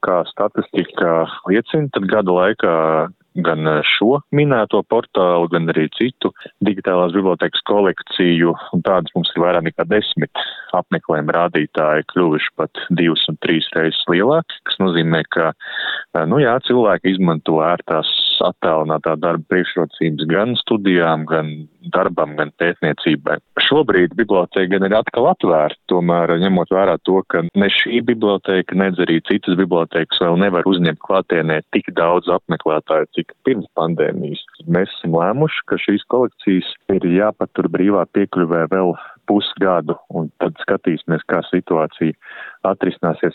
kā statistika liecina, tad gada laikā gan šo minēto portālu, gan arī citu digitālās bibliotēkas kolekciju, un tādas mums ir vairāk nekā 10 apmeklējuma rādītāji kļuvuši pat 2 un 3 reizes lielāki, kas nozīmē, ka, cilvēki izmanto ērtās attēlinātā darba priekšrocības gan studijām, gan darbam, gan pētniecībai. Šobrīd bibliotēka gan ir atkal atvērta, tomēr ņemot vērā to, ka ne šī bibliotēka, nedz arī citas bibliotēkas vēl nevar uzņemt klātienē tik daudz apmeklētāju, cik pirms pandēmijas. Mēs esam lēmuši, ka šīs kolekcijas ir jāpatur brīvā piekļuvē vēl pusgadu, un tad skatīsimies, kā situācija atrisināsies